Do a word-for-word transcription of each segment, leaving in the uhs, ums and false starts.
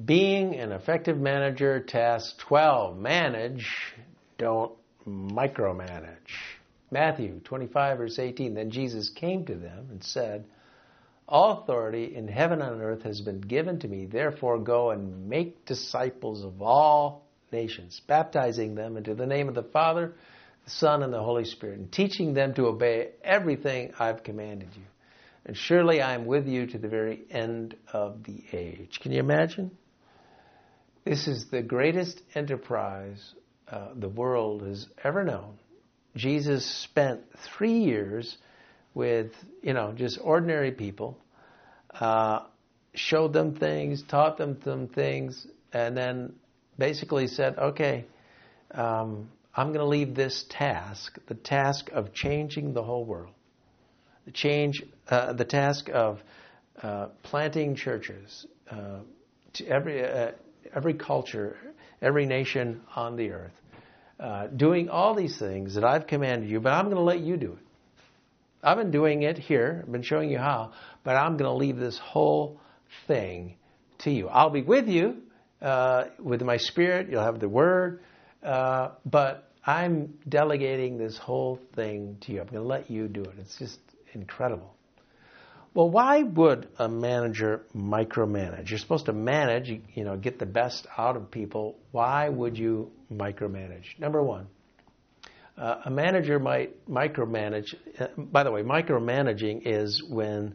Being an effective manager, task twelve. Manage, don't micromanage. Matthew twenty-five, verse eighteen. Then Jesus came to them and said, all authority in heaven and on earth has been given to me. Therefore go and make disciples of all nations, baptizing them into the name of the Father, the Son, and the Holy Spirit, and teaching them to obey everything I've commanded you. And surely I am with you to the very end of the age. Can you imagine? This is the greatest enterprise uh, the world has ever known. Jesus spent three years with, you know, just ordinary people, uh, showed them things, taught them some things, and then basically said, okay, um, I'm going to leave this task, the task of changing the whole world, the change, uh, the task of uh, planting churches uh, to every uh, every culture, every nation on the earth, uh, doing all these things that I've commanded you, but I'm going to let you do it. I've been doing it here, I've been showing you how, but I'm going to leave this whole thing to you. I'll be with you uh, with my Spirit, you'll have the Word, uh, but I'm delegating this whole thing to you. I'm going to let you do it. It's just incredible. Well, why would a manager micromanage? You're supposed to manage, you know, get the best out of people. Why would you micromanage? Number one, uh, a manager might micromanage. Uh, by the way, micromanaging is when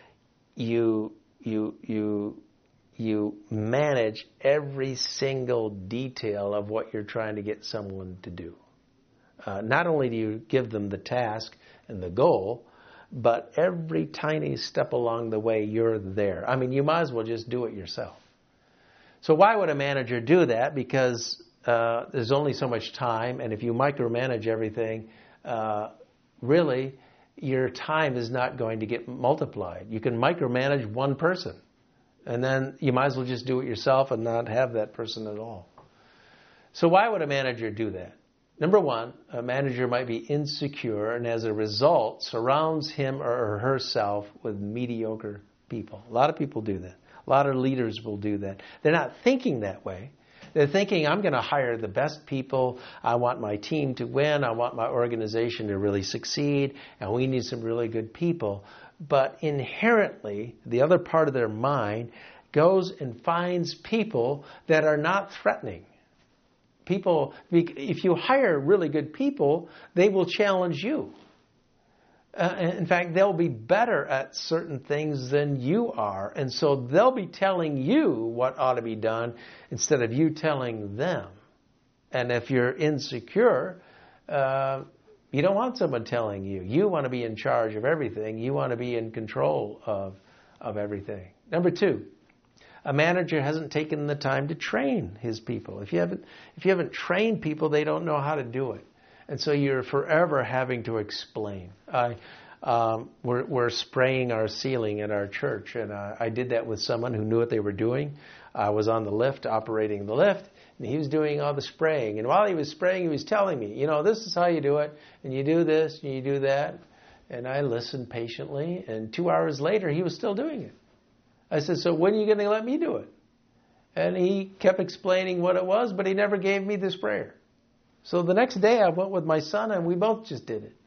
you you you you manage every single detail of what you're trying to get someone to do. Uh, not only do you give them the task and the goal, but every tiny step along the way, you're there. I mean, you might as well just do it yourself. So why would a manager do that? Because uh, there's only so much time, and if you micromanage everything, uh, really, your time is not going to get multiplied. You can micromanage one person, and then you might as well just do it yourself and not have that person at all. So why would a manager do that? Number one, a manager might be insecure and as a result surrounds him or herself with mediocre people. A lot of people do that. A lot of leaders will do that. They're not thinking that way. They're thinking, I'm going to hire the best people. I want my team to win. I want my organization to really succeed. And we need some really good people. But inherently, the other part of their mind goes and finds people that are not threatening. People, if you hire really good people, they will challenge you. Uh, in fact, they'll be better at certain things than you are. And so they'll be telling you what ought to be done instead of you telling them. And if you're insecure, uh, you don't want someone telling you. You want to be in charge of everything. You want to be in control of, of everything. Number two. A manager hasn't taken the time to train his people. If you haven't, if you haven't trained people, they don't know how to do it, and so you're forever having to explain. I, um, we're, we're spraying our ceiling at our church, and uh, I did that with someone who knew what they were doing. I was on the lift, operating the lift, and he was doing all the spraying. And while he was spraying, he was telling me, you know, this is how you do it, and you do this, and you do that. And I listened patiently, and two hours later, he was still doing it. I said, so when are you going to let me do it? And he kept explaining what it was, but he never gave me the sprayer. So the next day I went with my son and we both just did it.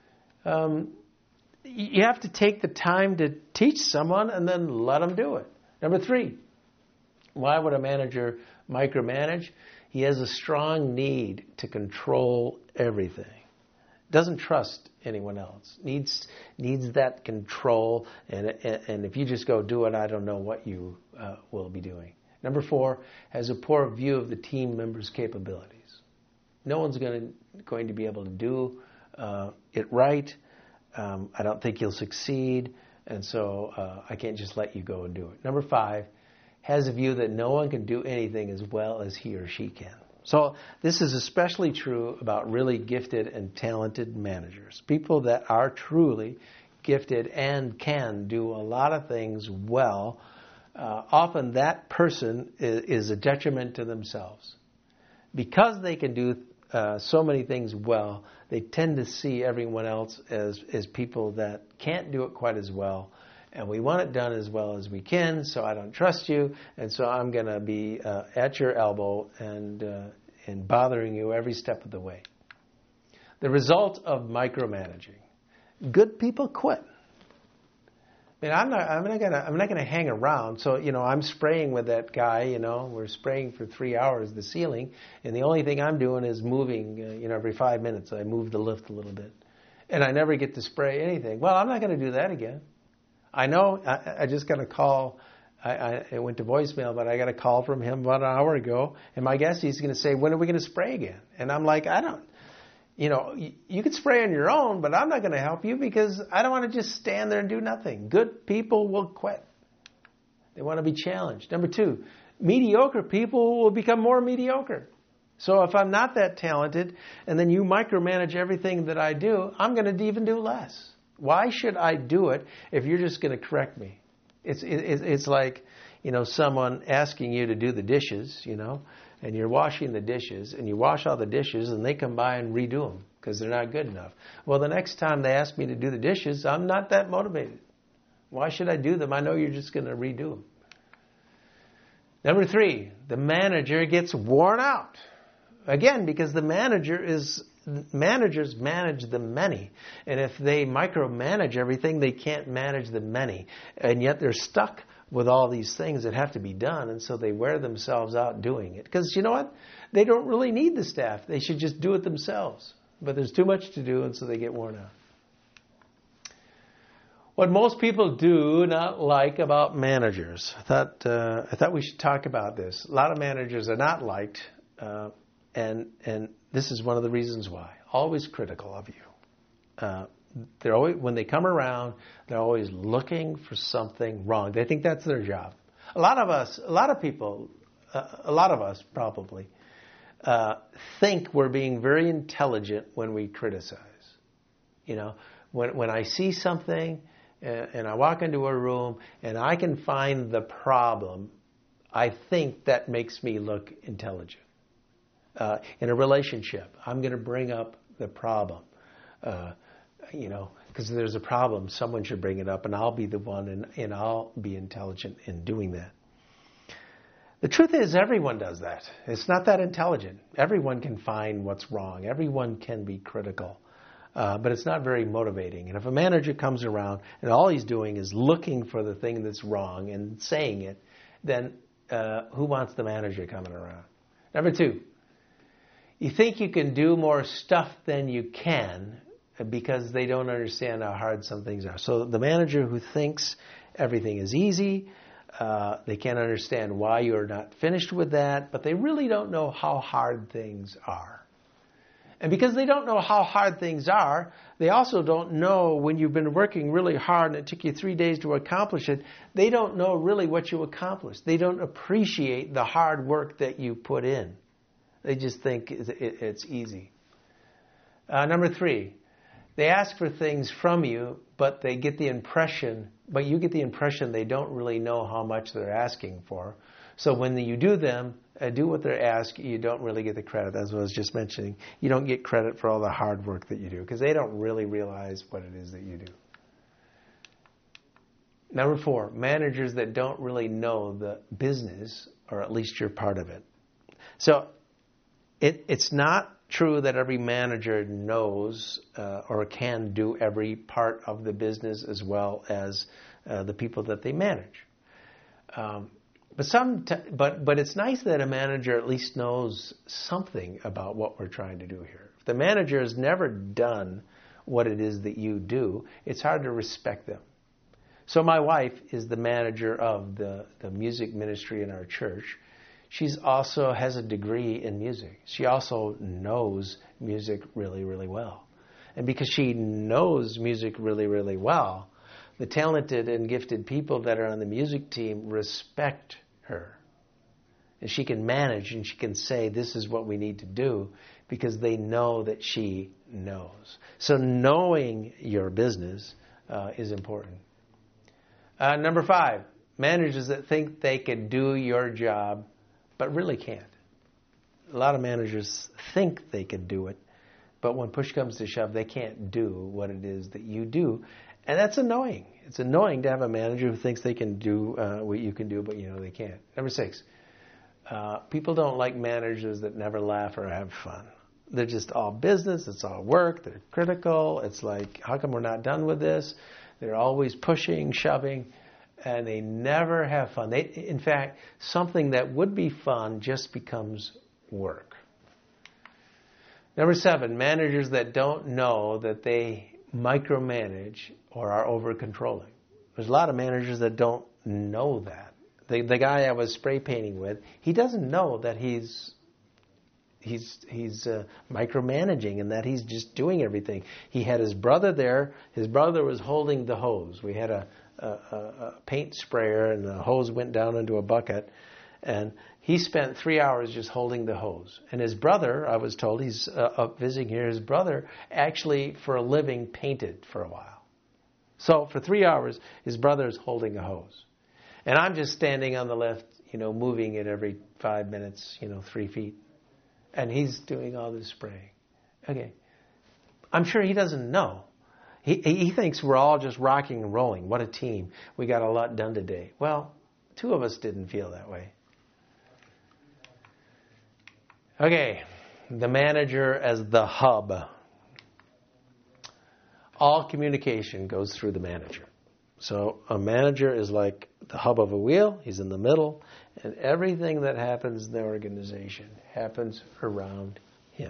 Um, you have to take the time to teach someone and then let them do it. Number three, why would a manager micromanage? He has a strong need to control everything. Doesn't trust anyone else. Needs needs that control, and and if you just go do it, I don't know what you uh, will be doing. Number four, has a poor view of the team members' capabilities. No one's going to going to be able to do uh, it right. Um, I don't think you'll succeed, and so uh, I can't just let you go and do it. Number five, has a view that no one can do anything as well as he or she can. So this is especially true about really gifted and talented managers, people that are truly gifted and can do a lot of things well. Uh, often that person is, is a detriment to themselves. Because they can do uh, so many things well, they tend to see everyone else as, as people that can't do it quite as well, and we want it done as well as we can, so I don't trust you, and so I'm going to be uh, at your elbow and, uh, and bothering you every step of the way. The result of micromanaging. Good people quit. I mean, I'm not, I'm not gonna, I'm not gonna hang around. So, you know, I'm spraying with that guy. You know, we're spraying for three hours the ceiling, and the only thing I'm doing is moving. Uh, you know, every five minutes I move the lift a little bit, and I never get to spray anything. Well, I'm not going to do that again. I know. I, I just got a call. I, I it went to voicemail, but I got a call from him about an hour ago, and my guess he's going to say, "When are we going to spray again?" And I'm like, I don't. You know, you, you could spray on your own, but I'm not going to help you because I don't want to just stand there and do nothing. Good people will quit. They want to be challenged. Number two, mediocre people will become more mediocre. So if I'm not that talented and then you micromanage everything that I do, I'm going to even do less. Why should I do it if you're just going to correct me? It's, it, it's like, you know, someone asking you to do the dishes, you know, and you're washing the dishes, and you wash all the dishes, and they come by and redo them because they're not good enough. Well, the next time they ask me to do the dishes, I'm not that motivated. Why should I do them? I know you're just going to redo them. Number three, the manager gets worn out. Again, because the manager is, managers manage the many. And if they micromanage everything, they can't manage the many. And yet they're stuck with all these things that have to be done, and so they wear themselves out doing it. Because you know what? They don't really need the staff. They should just do it themselves. But there's too much to do, and so they get worn out. What most people do not like about managers. I thought uh, I thought we should talk about this. A lot of managers are not liked, uh, and and this is one of the reasons why. Always critical of you. Uh, They're always, when they come around, they're always looking for something wrong. They think that's their job. A lot of us, a lot of people, uh, a lot of us probably uh, think we're being very intelligent when we criticize. You know, when when I see something and, and I walk into a room and I can find the problem, I think that makes me look intelligent. Uh, in a relationship, I'm going to bring up the problem. Uh, You know, because there's a problem, someone should bring it up, and I'll be the one, and, and I'll be intelligent in doing that. The truth is, everyone does that. It's not that intelligent. Everyone can find what's wrong. Everyone can be critical. Uh, but it's not very motivating. And if a manager comes around and all he's doing is looking for the thing that's wrong and saying it, then uh, who wants the manager coming around? Number two, you think you can do more stuff than you can because they don't understand how hard some things are. So the manager who thinks everything is easy, uh, they can't understand why you're not finished with that, but they really don't know how hard things are. And because they don't know how hard things are, they also don't know when you've been working really hard and it took you three days to accomplish it, they don't know really what you accomplished. They don't appreciate the hard work that you put in. They just think it's easy. Uh, number three, they ask for things from you, but they get the impression, but you get the impression they don't really know how much they're asking for. So when you do them, uh, do what they're asked, you don't really get the credit. As I was just mentioning, you don't get credit for all the hard work that you do because they don't really realize what it is that you do. Number four, managers that don't really know the business, or at least you're part of it. So it, it's not true that every manager knows uh, or can do every part of the business as well as uh, the people that they manage. Um, but some, t- but but it's nice that a manager at least knows something about what we're trying to do here. If the manager has never done what it is that you do, it's hard to respect them. So my wife is the manager of the, the music ministry in our church. She's also has a degree in music. She also knows music really, really well. And because she knows music really, really well, the talented and gifted people that are on the music team respect her. And she can manage and she can say, this is what we need to do, because they know that she knows. So knowing your business uh, is important. Uh, number five, managers that think they can do your job but really can't. A lot of managers think they can do it, but when push comes to shove, they can't do what it is that you do. And that's annoying. It's annoying to have a manager who thinks they can do uh, what you can do, but you know they can't. Number six, uh, people don't like managers that never laugh or have fun. They're just all business. It's all work. They're critical. It's like, how come we're not done with this? They're always pushing, shoving, and they never have fun. They, in fact, something that would be fun just becomes work. Number seven, managers that don't know that they micromanage or are over-controlling. There's a lot of managers that don't know that. The, the guy I was spray painting with, he doesn't know that he's he's he's uh, micromanaging and that he's just doing everything. He had his brother there. His brother was holding the hose. We had a, a, a paint sprayer, and the hose went down into a bucket. And he spent three hours just holding the hose. And his brother, I was told, he's uh, up visiting here, his brother actually, for a living, painted for a while. So for three hours, his brother's holding a hose. And I'm just standing on the lift, you know, moving it every five minutes, you know, three feet. And he's doing all this spraying. Okay. I'm sure he doesn't know. He, he thinks we're all just rocking and rolling. What a team. We got a lot done today. Well, two of us didn't feel that way. Okay. The manager as the hub. All communication goes through the manager. So a manager is like the hub of a wheel. He's in the middle. And everything that happens in the organization happens around him.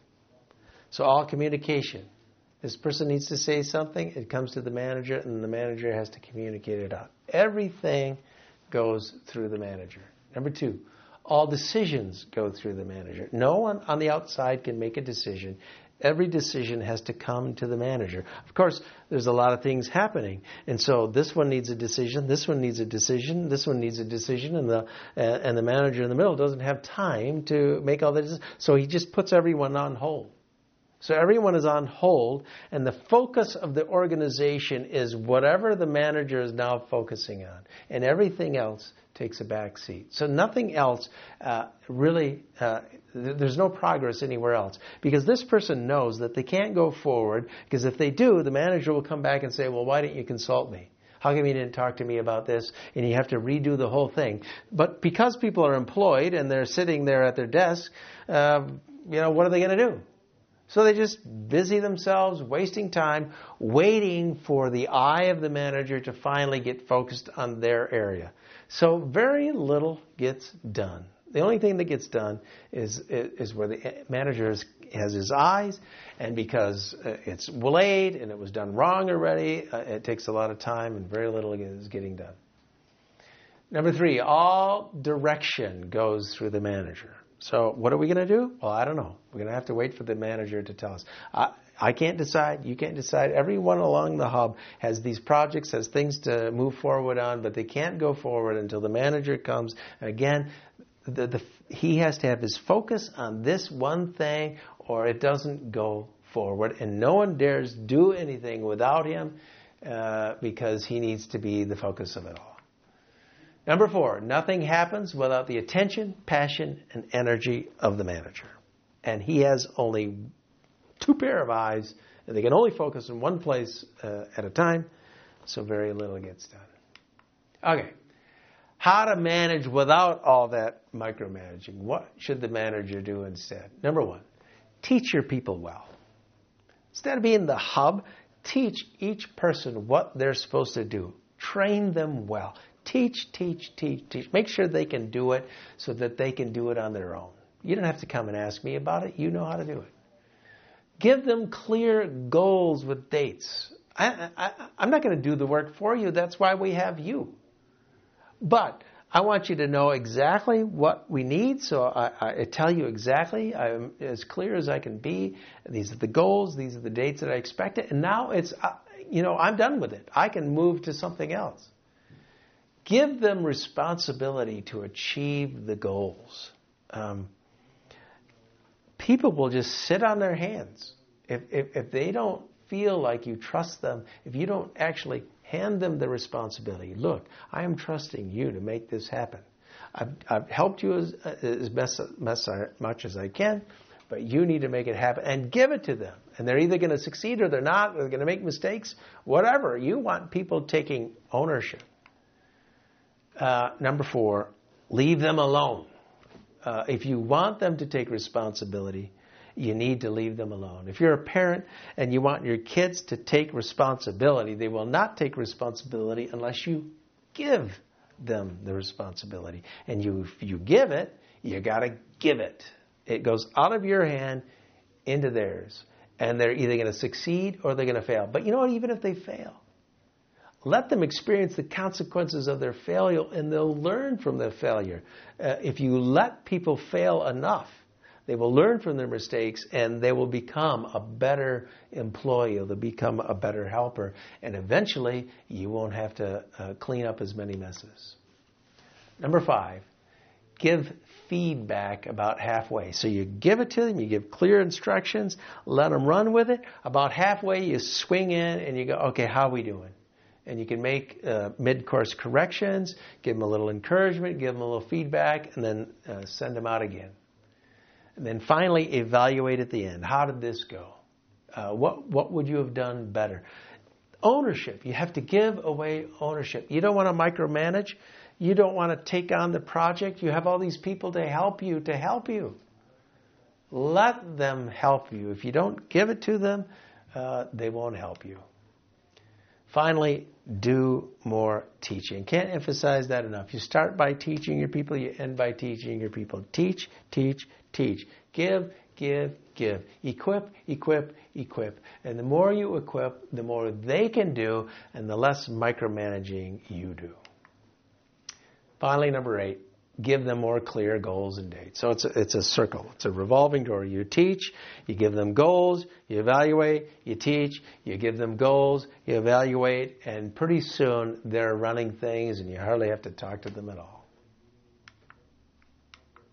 So all communication. This person needs to say something. It comes to the manager, and the manager has to communicate it out. Everything goes through the manager. Number two, all decisions go through the manager. No one on the outside can make a decision. Every decision has to come to the manager. Of course, there's a lot of things happening. And so this one needs a decision, this one needs a decision, this one needs a decision, and the uh, and the manager in the middle doesn't have time to make all the decisions. So he just puts everyone on hold. So everyone is on hold, and the focus of the organization is whatever the manager is now focusing on. And everything else takes a back seat. So nothing else uh, really, uh, th- there's no progress anywhere else. Because this person knows that they can't go forward, because if they do, the manager will come back and say, well, why didn't you consult me? How come you didn't talk to me about this? And you have to redo the whole thing. But because people are employed and they're sitting there at their desk, uh, you know, what are they going to do? So they just busy themselves, wasting time, waiting for the eye of the manager to finally get focused on their area. So very little gets done. The only thing that gets done is is where the manager is, has his eyes, and because it's late and it was done wrong already, uh, it takes a lot of time and very little is getting done. Number three, all direction goes through the manager. So what are we going to do? Well, I don't know. We're going to have to wait for the manager to tell us. I, I can't decide. You can't decide. Everyone along the hub has these projects, has things to move forward on, but they can't go forward until the manager comes. Again, the, the, he has to have his focus on this one thing, or it doesn't go forward. And no one dares do anything without him uh, because he needs to be the focus of it all. Number four, nothing happens without the attention, passion, and energy of the manager. And he has only two pair of eyes, and they can only focus in one place uh, at a time, so very little gets done. Okay, how to manage without all that micromanaging. What should the manager do instead? Number one, teach your people well. Instead of being the hub, teach each person what they're supposed to do. Train them well. Teach, teach, teach, teach. Make sure they can do it so that they can do it on their own. You don't have to come and ask me about it. You know how to do it. Give them clear goals with dates. I, I, I'm not going to do the work for you. That's why we have you. But I want you to know exactly what we need. So I, I tell you exactly. I'm as clear as I can be. These are the goals. These are the dates that I expected. And now it's, uh, you know, I'm done with it. I can move to something else. Give them responsibility to achieve the goals. Um, people will just sit on their hands. If, if, if they don't feel like you trust them, if you don't actually hand them the responsibility, look, I am trusting you to make this happen. I've, I've helped you as, as best, best, much as I can. But you need to make it happen and give it to them. And they're either going to succeed or they're not, or they're going to make mistakes, whatever. You want people taking ownership. Uh, number four, leave them alone. Uh, if you want them to take responsibility, you need to leave them alone. If you're a parent and you want your kids to take responsibility, they will not take responsibility unless you give them the responsibility. And you, if you give it, you got to give it. It goes out of your hand into theirs. And they're either going to succeed or they're going to fail. But you know what? Even if they fail, let them experience the consequences of their failure, and they'll learn from their failure. Uh, if you let people fail enough, they will learn from their mistakes, and they will become a better employee. They'll become a better helper. And eventually, you won't have to uh, clean up as many messes. Number five, give feedback about halfway. So you give it to them, you give clear instructions, let them run with it. About halfway, you swing in and you go, okay, how are we doing? And you can make uh, mid-course corrections, give them a little encouragement, give them a little feedback, and then uh, send them out again. And then finally, evaluate at the end. How did this go? Uh, what what would you have done better? Ownership. You have to give away ownership. You don't want to micromanage. You don't want to take on the project. You have all these people to help you, to help you. Let them help you. If you don't give it to them, uh, they won't help you. Finally, do more teaching. Can't emphasize that enough. You start by teaching your people, you end by teaching your people. Teach, teach, teach. Give, give, give. Equip, equip, equip. And the more you equip, the more they can do, and the less micromanaging you do. Finally, number eight, give them more clear goals and dates. So it's a, it's a circle. It's a revolving door. You teach, you give them goals, you evaluate, you teach, you give them goals, you evaluate, and pretty soon they're running things and you hardly have to talk to them at all.